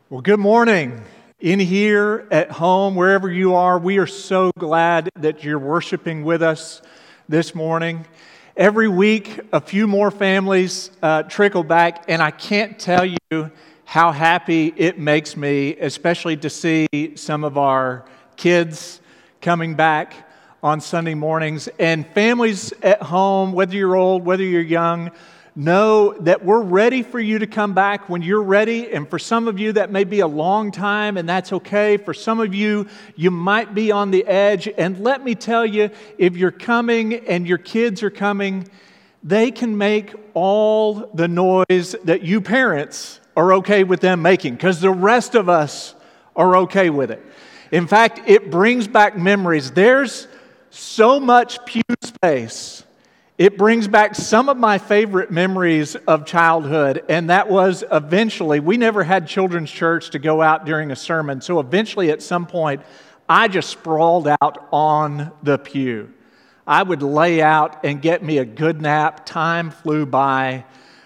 Well, good morning. In here, at home, wherever you are, we are so glad that you're worshiping with us this morning. Every week, a few more families trickle back, and I can't tell you how happy it makes me, especially to see some of our kids coming back on Sunday mornings. And families at home, whether you're old, whether you're young, know that we're ready for you to come back when you're ready. And for some of you, that may be a long time, and that's okay. For some of you, you might be on the edge. And let me tell you, if you're coming and your kids are coming, they can make all the noise that you parents are okay with them making, because the rest of us are okay with it. In fact, it brings back memories. There's so much pew space. It brings back some of my favorite memories of childhood, and that was eventually, we never had children's church to go out during a sermon, so eventually at some point, I just sprawled out on the pew. I would lay out and get me a good nap. Time flew by.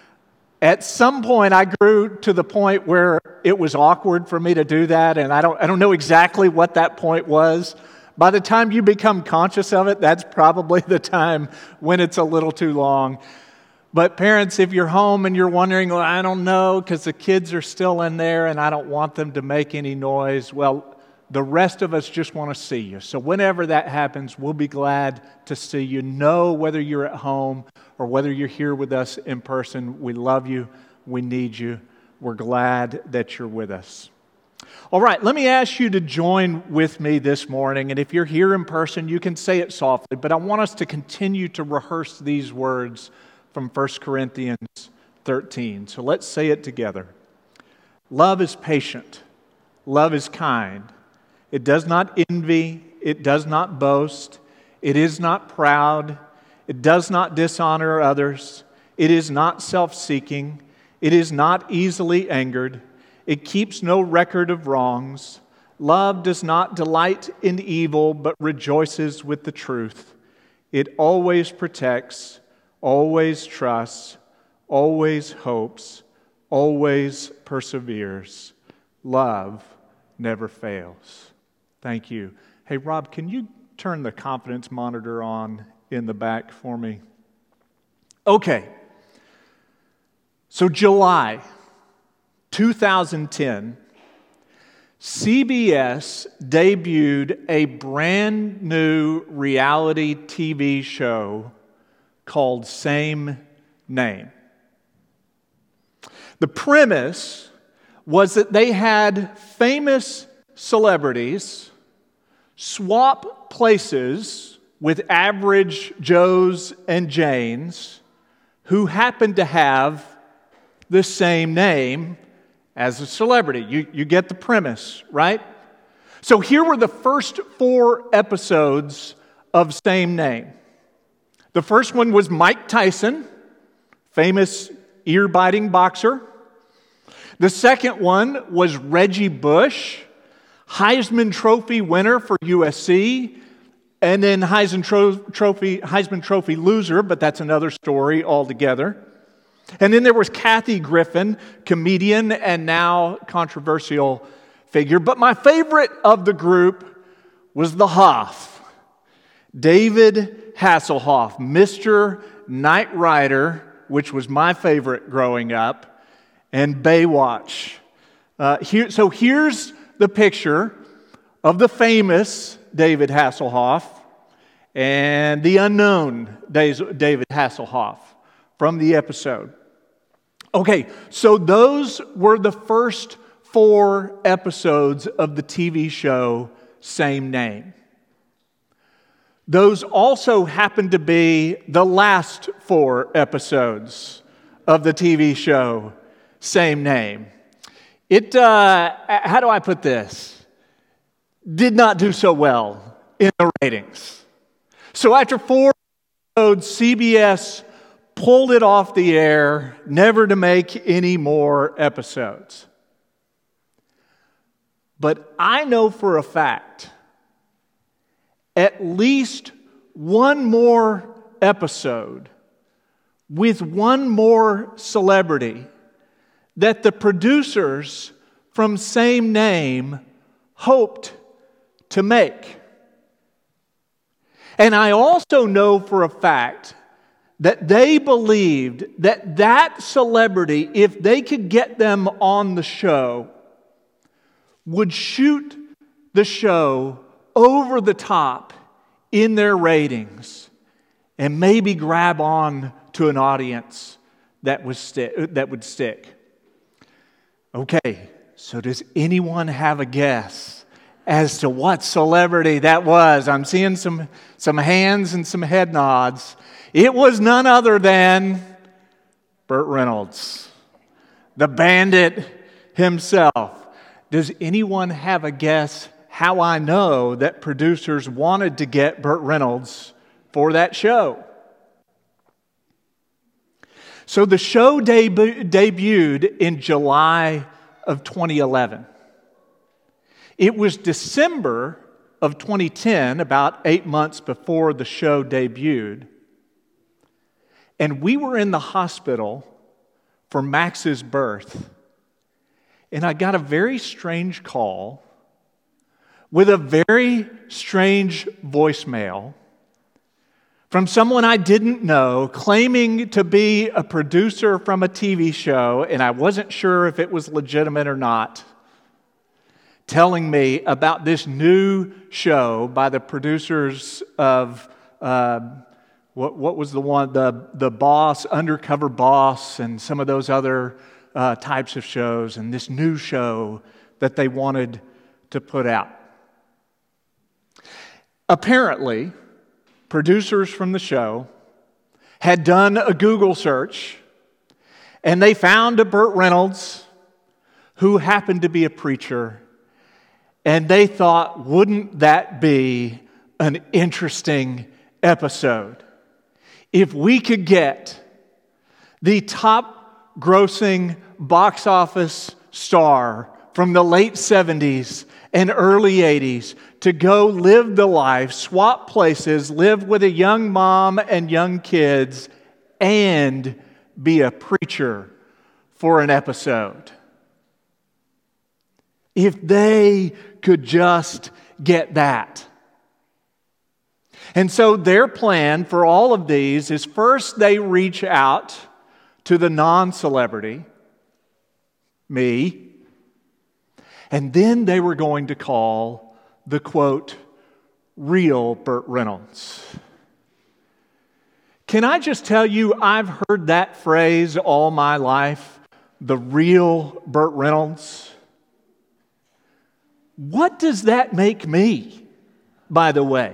At some point, I grew to the point where it was awkward for me to do that, and I don't know exactly what that point was. By the time you become conscious of it, that's probably the time when it's a little too long. But parents, if you're home and you're wondering, well, I don't know, because the kids are still in there and I don't want them to make any noise, well, the rest of us just want to see you. So whenever that happens, we'll be glad to see you. Know whether you're at home or whether you're here with us in person, we love you, we need you, we're glad that you're with us. All right, let me ask you to join with me this morning, and if you're here in person, you can say it softly, but I want us to continue to rehearse these words from 1 Corinthians 13. So let's say it together. Love is patient. Love is kind. It does not envy. It does not boast. It is not proud. It does not dishonor others. It is not self-seeking. It is not easily angered. It keeps no record of wrongs. Love does not delight in evil, but rejoices with the truth. It always protects, always trusts, always hopes, always perseveres. Love never fails. Thank you. Hey, Rob, can you turn the confidence monitor on in the back for me? Okay. So July 2010, CBS debuted a brand new reality TV show called Same Name. The premise was that they had famous celebrities swap places with average Joes and Janes who happened to have the same name as a celebrity. You get the premise, right? So here were the first 4 episodes of Same Name. The first one was Mike Tyson, famous ear-biting boxer. The second one was Reggie Bush, Heisman Trophy winner for USC, and then Heisman Trophy loser, but that's another story altogether. And then there was Kathy Griffin, comedian and now controversial figure. But my favorite of the group was the Hoff, David Hasselhoff, Mr. Knight Rider, which was my favorite growing up, and Baywatch. So here's the picture of the famous David Hasselhoff and the unknown David Hasselhoff from the episode. Okay, so those were the first 4 episodes of the TV show Same Name. Those also happened to be the last 4 episodes of the TV show Same Name. It, how do I put this? Did not do so well in the ratings. So after 4 episodes, CBS pulled it off the air, never to make any more episodes. But I know for a fact, at least one more episode with one more celebrity that the producers from same name hoped to make. And I also know for a fact that they believed that that celebrity, if they could get them on the show, would shoot the show over the top in their ratings and maybe grab on to an audience that would stick. Okay, so does anyone have a guess as to what celebrity that was? I'm seeing some hands and some head nods. It was none other than Burt Reynolds, the bandit himself. Does anyone have a guess how I know that producers wanted to get Burt Reynolds for that show? So the show debuted in July of 2011. It was December of 2010, about 8 months before the show debuted. And we were in the hospital for Max's birth. And I got a very strange call with a very strange voicemail from someone I didn't know, claiming to be a producer from a TV show, and I wasn't sure if it was legitimate or not, telling me about this new show by the producers of what was the one, the Boss, Undercover Boss, and some of those other types of shows, and this new show that they wanted to put out. Apparently, producers from the show had done a Google search, and they found a Burt Reynolds who happened to be a preacher, and they thought, wouldn't that be an interesting episode? If we could get the top grossing box office star from the late 70s and early 80s to go live the life, swap places, live with a young mom and young kids, and be a preacher for an episode. If they could just get that. And so their plan for all of these is first they reach out to the non-celebrity, me, and then they were going to call the, quote, real Burt Reynolds. Can I just tell you, I've heard that phrase all my life, the real Burt Reynolds. What does that make me, by the way?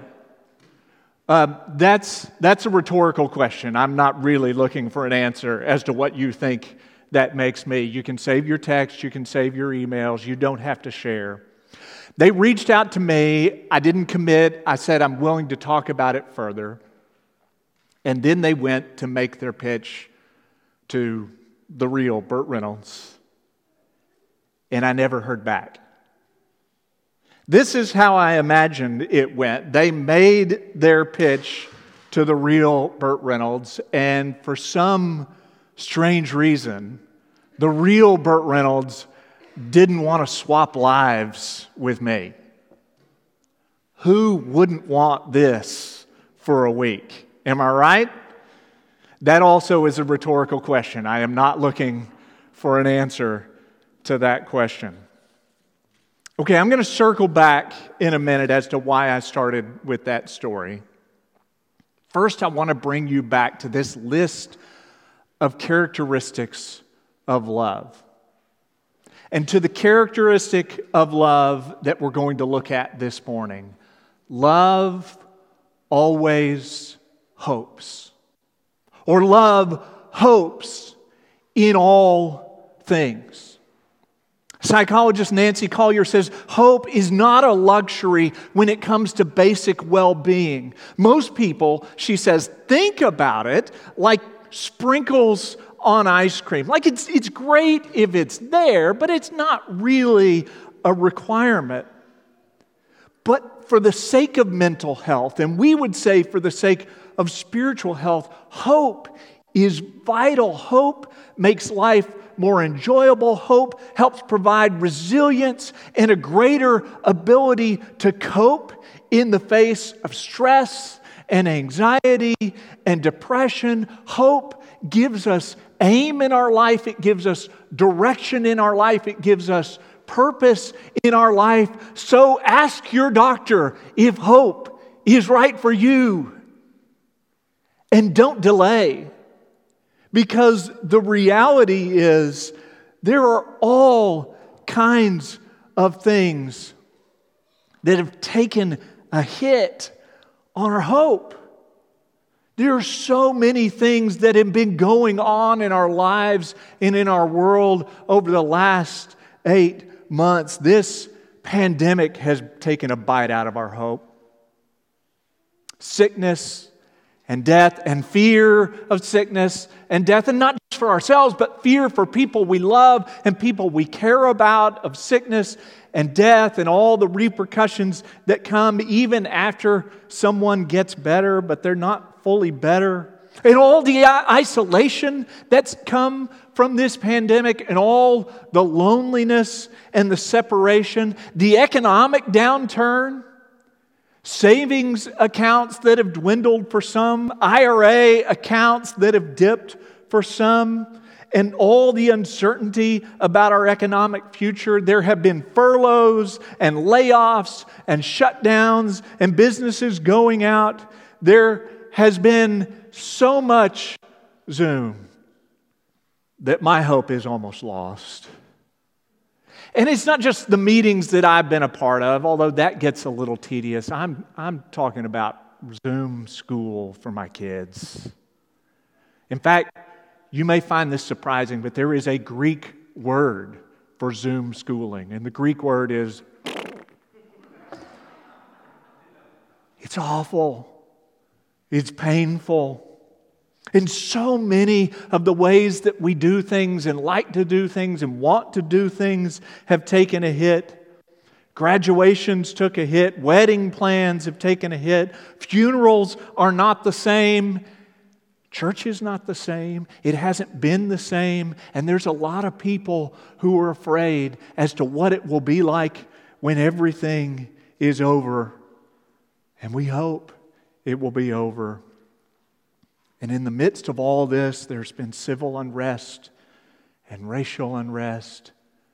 That's a rhetorical question. I'm not really looking for an answer as to what you think that makes me. You can save your text, you can save your emails, you don't have to share. They reached out to me. I didn't commit. I said I'm willing to talk about it further. And then they went to make their pitch to the real Burt Reynolds. And I never heard back. This is how I imagined it went. They made their pitch to the real Burt Reynolds, and for some strange reason, the real Burt Reynolds didn't want to swap lives with me. Who wouldn't want this for a week? Am I right? That also is a rhetorical question. I am not looking for an answer to that question. Okay, I'm going to circle back in a minute as to why I started with that story. First, I want to bring you back to this list of characteristics of love. And to the characteristic of love that we're going to look at this morning. Love always hopes. Or love hopes in all things. Psychologist Nancy Collier says, hope is not a luxury when it comes to basic well-being. Most people, she says, think about it like sprinkles on ice cream. Like it's great if it's there, but it's not really a requirement. But for the sake of mental health, and we would say for the sake of spiritual health, hope is vital. Hope makes life more enjoyable. Hope helps provide resilience and a greater ability to cope in the face of stress and anxiety and depression. Hope gives us aim in our life. It gives us direction in our life. It gives us purpose in our life. So ask your doctor if hope is right for you. And don't delay. Because the reality is there are all kinds of things that have taken a hit on our hope. There are so many things that have been going on in our lives and in our world over the last 8 months. This pandemic has taken a bite out of our hope. Sickness and death and fear of sickness and death, and not just for ourselves, but fear for people we love and people we care about, of sickness and death and all the repercussions that come even after someone gets better, but they're not fully better. And all the isolation that's come from this pandemic and all the loneliness and the separation, the economic downturn, savings accounts that have dwindled for some, IRA accounts that have dipped for some, and all the uncertainty about our economic future. There have been furloughs and layoffs and shutdowns and businesses going out. There has been so much Zoom that my hope is almost lost. And it's not just the meetings that I've been a part of, although that gets a little tedious. I'm talking about Zoom school for my kids. In fact, you may find this surprising, but there is a Greek word for Zoom schooling, and the Greek word is, it's awful, it's painful. And so many of the ways that we do things and like to do things and want to do things have taken a hit. Graduations took a hit. Wedding plans have taken a hit. Funerals are not the same. Church is not the same. It hasn't been the same. And there's a lot of people who are afraid as to what it will be like when everything is over. And we hope it will be over. And in the midst of all this, there's been civil unrest and racial unrest.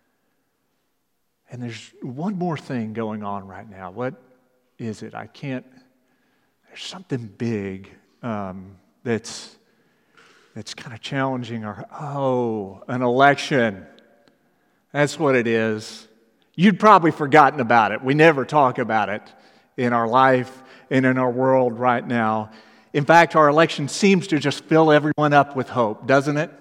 And there's one more thing going on right now. What is it? There's something big that's kind of challenging an election. That's what it is. You'd probably forgotten about it. We never talk about it in our life and in our world right now. In fact, our election seems to just fill everyone up with hope, doesn't it?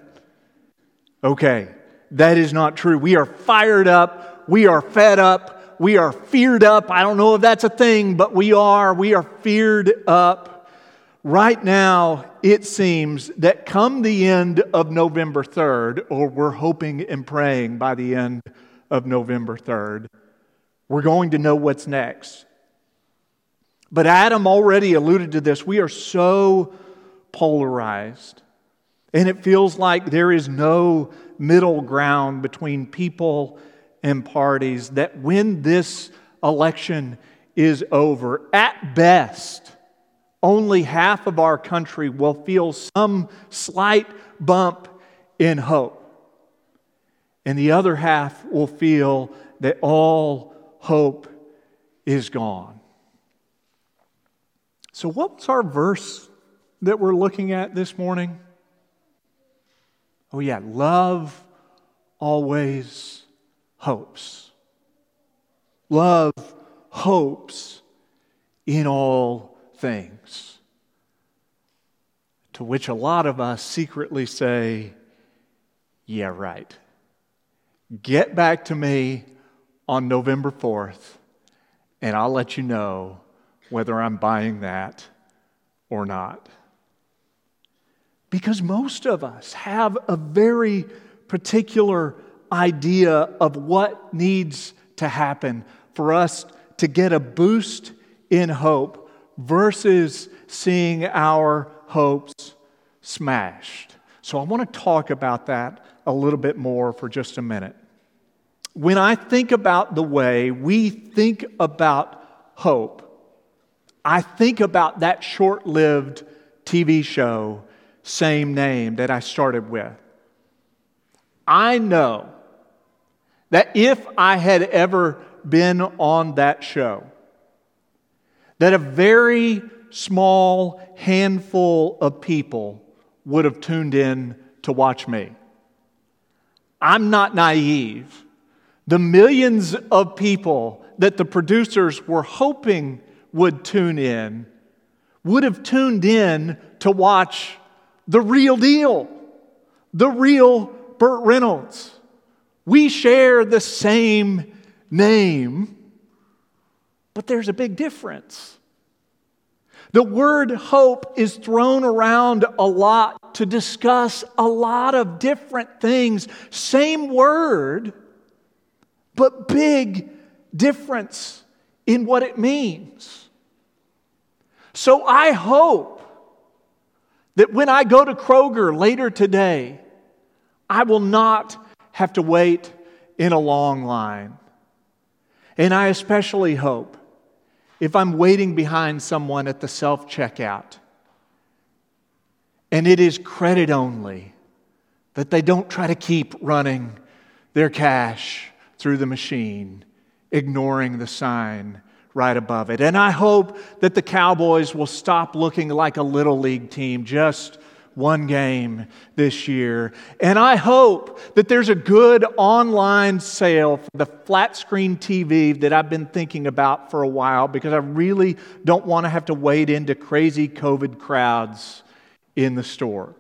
Okay, that is not true. We are fired up. We are fed up. We are feared up. I don't know if that's a thing, but we are. We are feared up. Right now, it seems that come the end of November 3rd, or we're hoping and praying by the end of November 3rd, we're going to know what's next. But Adam already alluded to this. We are so polarized. And it feels like there is no middle ground between people and parties, that when this election is over, at best, only half of our country will feel some slight bump in hope. And the other half will feel that all hope is gone. So what's our verse that we're looking at this morning? Oh yeah, love always hopes. Love hopes in all things. To which a lot of us secretly say, yeah, right. Get back to me on November 4th, and I'll let you know whether I'm buying that or not. Because most of us have a very particular idea of what needs to happen for us to get a boost in hope versus seeing our hopes smashed. So I want to talk about that a little bit more for just a minute. When I think about the way we think about hope, I think about that short-lived TV show, Same Name, that I started with. I know that if I had ever been on that show, that a very small handful of people would have tuned in to watch me. I'm not naive. The millions of people that the producers were hoping would tune in would have tuned in to watch the real deal, the real Burt Reynolds. We share the same name, but there's a big difference. The word hope is thrown around a lot to discuss a lot of different things. Same word, but big difference in what it means. So I hope that when I go to Kroger later today, I will not have to wait in a long line. And I especially hope if I'm waiting behind someone at the self-checkout and it is credit only, that they don't try to keep running their cash through the machine, ignoring the sign right above it. And I hope that the Cowboys will stop looking like a little league team, just one game this year. And I hope that there's a good online sale for the flat screen TV that I've been thinking about for a while, because I really don't want to have to wade into crazy COVID crowds in the store.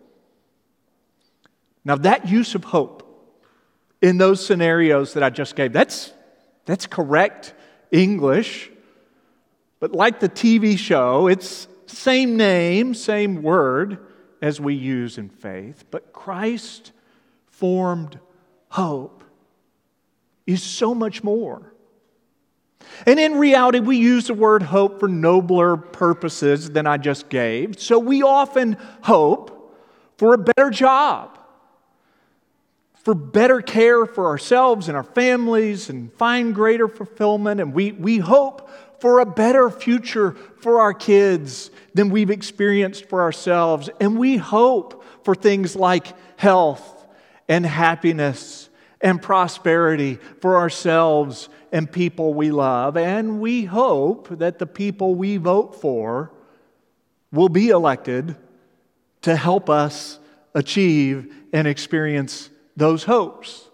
Now, that use of hope in those scenarios that I just gave, that's correct English. But like the TV show, it's same name, same word as we use in faith. But Christ-formed hope is so much more. And in reality, we use the word hope for nobler purposes than I just gave. So we often hope for a better job, for better care for ourselves and our families, and find greater fulfillment. And we hope for a better future for our kids than we've experienced for ourselves. And we hope for things like health and happiness and prosperity for ourselves and people we love. And we hope that the people we vote for will be elected to help us achieve and experience those hopes.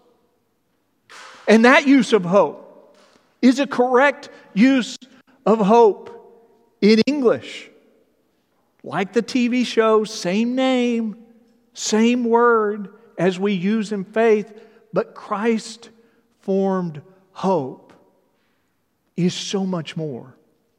And that use of hope is a correct use of hope in English. Like the TV show, same name, same word as we use in faith, but Christ-formed hope is so much more.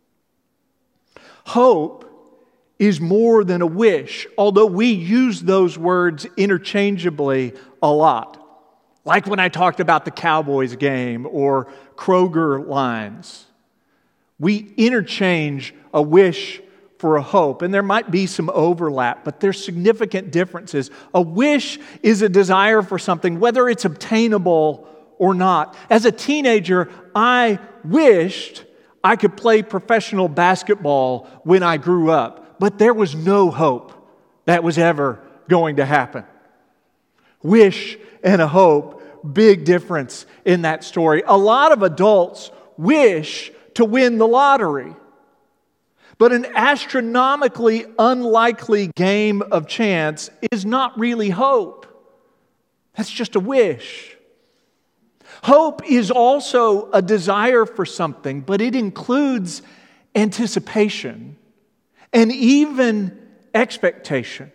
Hope is more than a wish, although we use those words interchangeably a lot. Like when I talked about the Cowboys game or Kroger lines. We interchange a wish for a hope, and there might be some overlap, but there's significant differences. A wish is a desire for something, whether it's obtainable or not. As a teenager, I wished I could play professional basketball when I grew up, but there was no hope that was ever going to happen. Wish and a hope, big difference in that story. A lot of adults wish to win the lottery, but an astronomically unlikely game of chance is not really hope. That's just a wish. Hope is also a desire for something, but it includes anticipation and even expectation.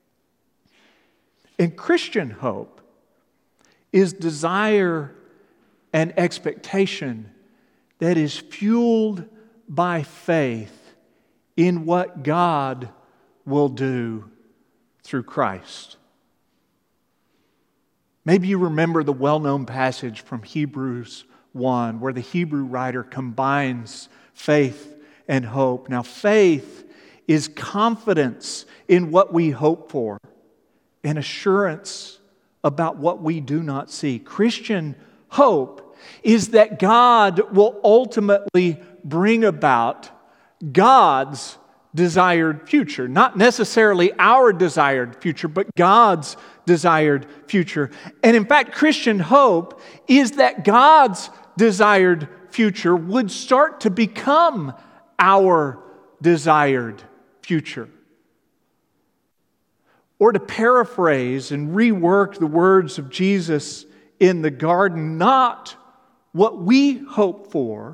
And Christian hope is desire and expectation that is fueled by faith in what God will do through Christ. Maybe you remember the well-known passage from Hebrews 1, where the Hebrew writer combines faith and hope. Now, faith is confidence in what we hope for and assurance about what we do not see. Christian hope is that God will ultimately bring about God's desired future. Not necessarily our desired future, but God's desired future. And in fact, Christian hope is that God's desired future would start to become our desired future. Or to paraphrase and rework the words of Jesus in the garden, not what we hope for,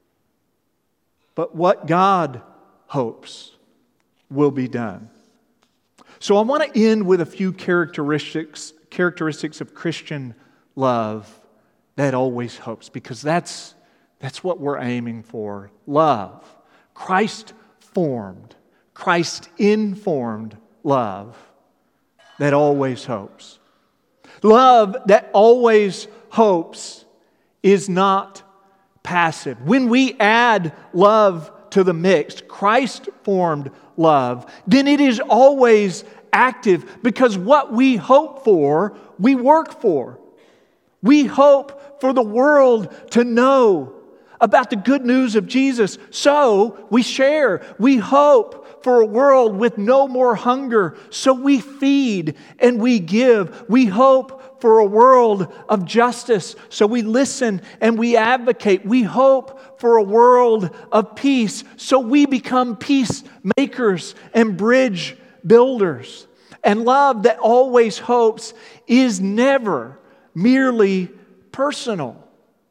but what God hopes will be done. So I want to end with a few characteristics of Christian love that always hopes, because that's what we're aiming for. Love. Christ-formed, Christ-informed love that always hopes. Love that always hopes is not passive. When we add love to the mix, Christ-formed love, then it is always active, because what we hope for, we work for. We hope for the world to know about the good news of Jesus, so we share. We hope for a world with no more hunger, so we feed and we give. We hope for a world of justice, so we listen and we advocate. We hope for a world of peace, so we become peacemakers and bridge builders. And love that always hopes is never merely personal.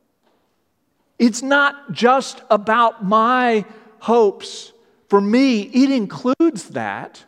It's not just about my hopes for me. It includes that,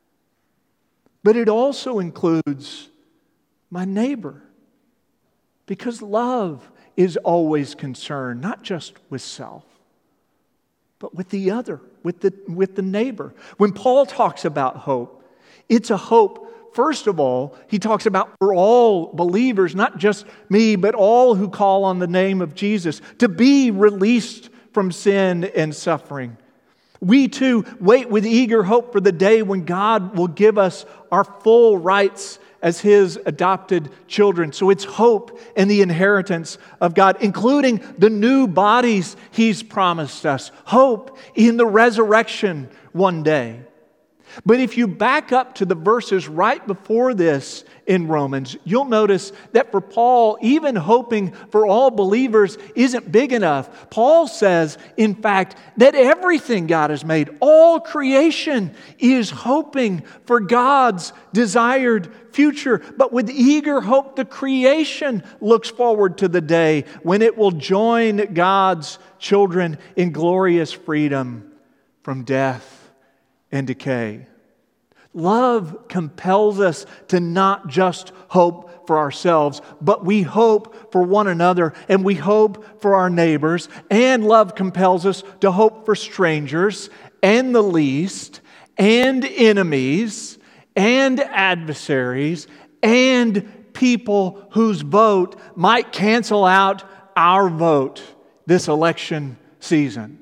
but it also includes my neighbor. Because love is always concerned, not just with self, but with the other, with the neighbor. When Paul talks about hope, it's a hope, first of all, he talks about for all believers, not just me, but all who call on the name of Jesus, to be released from sin and suffering. We too wait with eager hope for the day when God will give us our full rights as His adopted children. So it's hope in the inheritance of God, including the new bodies He's promised us. Hope in the resurrection one day. But if you back up to the verses right before this in Romans, you'll notice that for Paul, even hoping for all believers isn't big enough. Paul says, in fact, that everything God has made, all creation, is hoping for God's desired future. But with eager hope, the creation looks forward to the day when it will join God's children in glorious freedom from death and decay. Love compels us to not just hope for ourselves, but we hope for one another and we hope for our neighbors. And love compels us to hope for strangers and the least and enemies and adversaries and people whose vote might cancel out our vote this election season.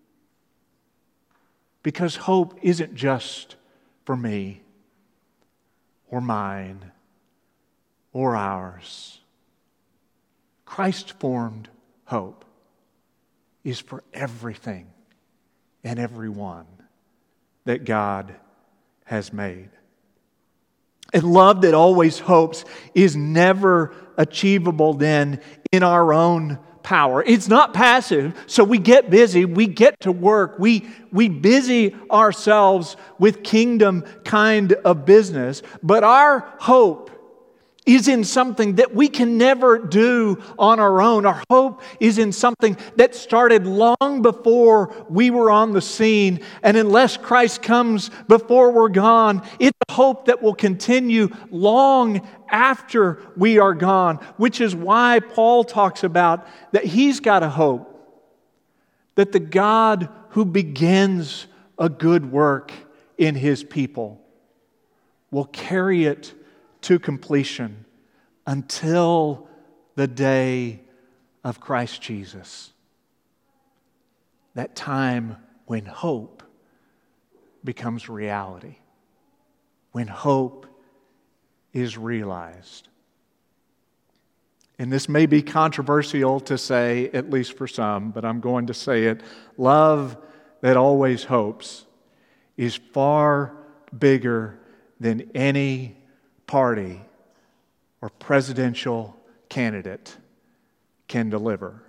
Because hope isn't just for me or mine or ours. Christ-formed hope is for everything and everyone that God has made. And love that always hopes is never achievable then in our own power. It's not passive, so we get busy, we get to work, we busy ourselves with kingdom kind of business, but our hope is in something that we can never do on our own. Our hope is in something that started long before we were on the scene, and unless Christ comes before we're gone, it's a hope that will continue long after we are gone, which is why Paul talks about that he's got a hope that the God who begins a good work in His people will carry it to completion until the day of Christ Jesus. That time when hope becomes reality, when hope is realized. And this may be controversial to say, at least for some, but I'm going to say it. Love that always hopes is far bigger than any party or presidential candidate can deliver.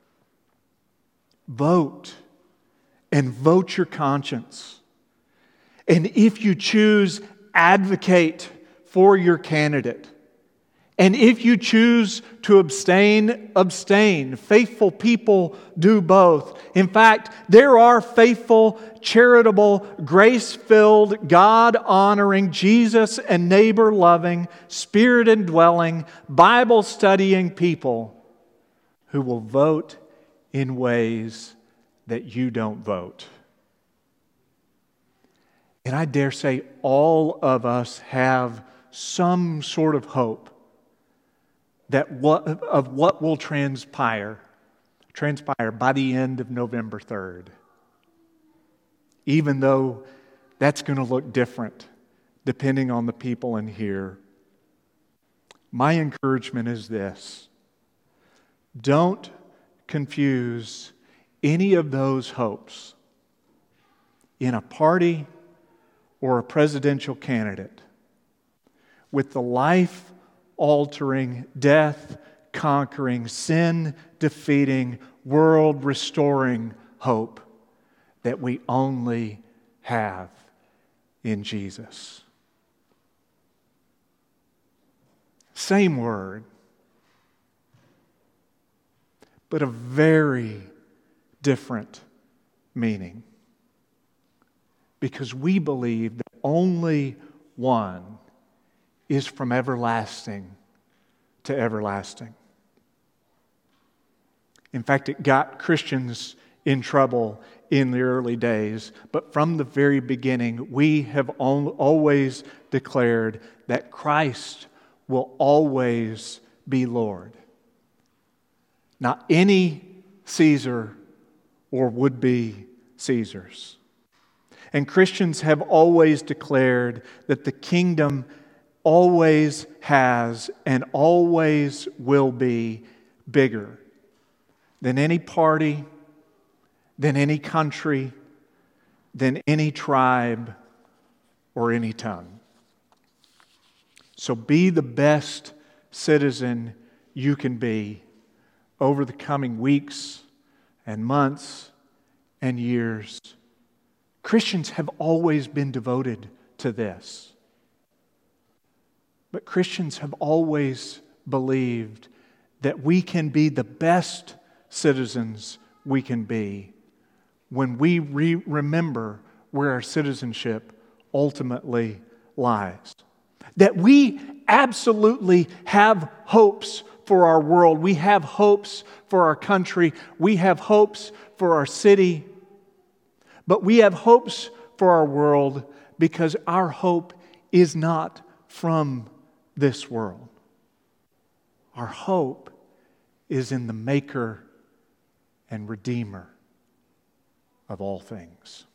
Vote, and vote your conscience. And if you choose, advocate for your candidate. And if you choose to abstain, abstain. Faithful people do both. In fact, there are faithful, charitable, grace-filled, God-honoring, Jesus and neighbor-loving, Spirit-indwelling, Bible-studying people who will vote in ways that you don't vote. And I dare say all of us have some sort of hope of what will transpire by the end of November 3rd. Even though that's going to look different depending on the people in here. My encouragement is this: don't confuse any of those hopes in a party or a presidential candidate with the life-altering, death-conquering, sin-defeating, world-restoring hope that we only have in Jesus. Same word, but a very different meaning. Because we believe that only one is from everlasting to everlasting. In fact, it got Christians in trouble in the early days, but from the very beginning, we have always declared that Christ will always be Lord. Not any Caesar or would-be Caesars. And Christians have always declared that the kingdom always has and always will be bigger than any party, than any country, than any tribe or any tongue. So be the best citizen you can be over the coming weeks and months and years. Christians have always been devoted to this. But Christians have always believed that we can be the best citizens we can be when we remember where our citizenship ultimately lies. That we absolutely have hopes for our world. We have hopes for our country. We have hopes for our city. But we have hopes for our world because our hope is not from this world. Our hope is in the Maker and Redeemer of all things.